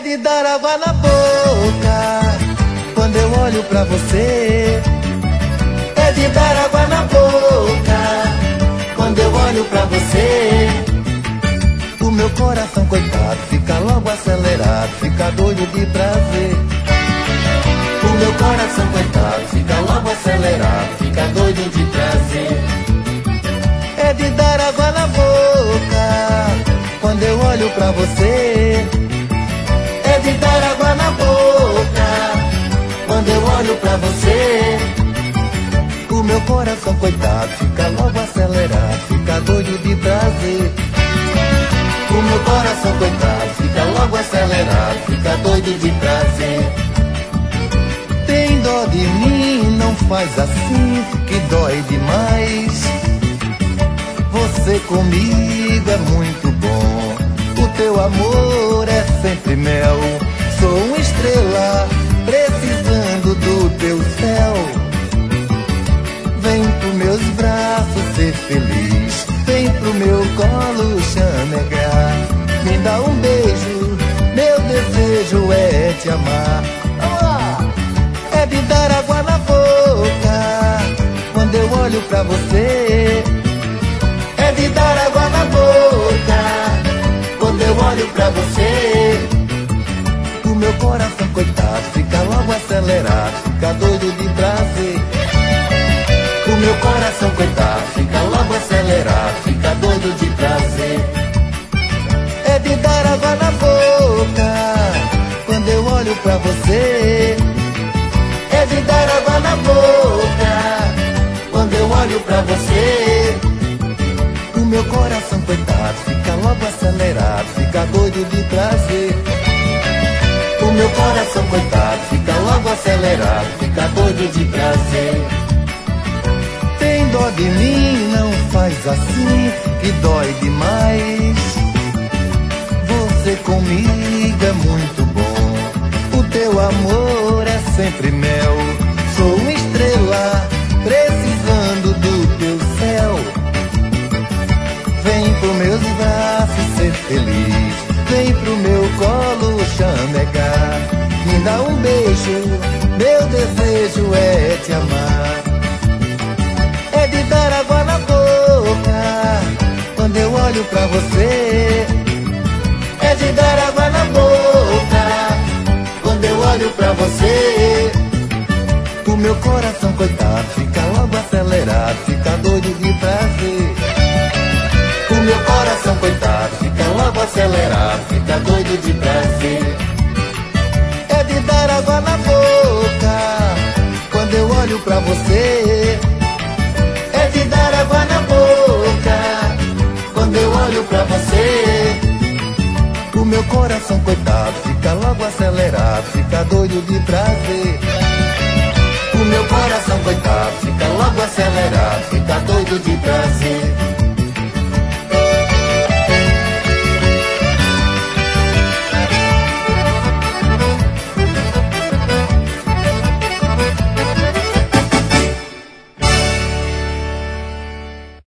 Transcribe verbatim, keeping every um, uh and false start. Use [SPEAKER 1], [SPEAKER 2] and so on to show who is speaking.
[SPEAKER 1] de dar água na boca quando eu olho pra você. É de dar água na boca quando eu olho pra você. O meu coração, coitado, fica logo acelerado, fica doido de prazer. O meu coração, coitado, fica logo acelerado, fica doido de prazer. É de dar água na boca quando eu olho pra você. É de dar água na boca quando eu olho pra você. O meu coração, coitado, fica logo acelerado, fica doido de prazer. O meu coração, coitado, fica logo acelerado, fica doido de prazer. Tem dó de mim, não faz assim, que dói demais. Você comigo é muito bom, o teu amor é sempre mel. Sou uma estrela precisando do teu céu. Vem pro meus braços ser feliz, vem pro meu colo chamegar. Me dá um beijo, meu desejo é te amar. É de dar água na boca quando eu olho pra você. É de dar água na boca quando eu olho pra você. O meu coração, coitado, fica logo acelerado, fica doido de prazer. O meu coração, coitado, fica logo acelerado, fica doido de prazer. É de dar água na boca quando eu olho pra você. É de dar água na boca quando eu olho pra você. O meu coração, coitado, fica logo acelerado, fica doido de prazer. O meu coração, coitado, fica logo acelerado, fica doido de prazer. Tem dó de mim, não faz assim, que dói demais. Você comigo é muito bom, o teu amor é sempre mel. Sou uma estrela precisando do teu céu. Vem pro meus braços ser feliz, vem pro meu colo chamegar. Me dá um beijo, meu desejo é te amar. É de dar água na boca quando eu olho pra você. É de dar água na boca quando eu olho pra você. O meu coração, coitado, fica logo acelerado, fica doido de prazer. O meu coração, coitado, fica logo acelerado, fica doido de prazer. É de dar água na boca quando eu olho pra você. É de dar água na boca quando eu olho pra você. O meu coração, coitado, fica logo acelerado, fica doido de prazer. O meu coração, coitado, fica logo acelerado, fica doido de prazer.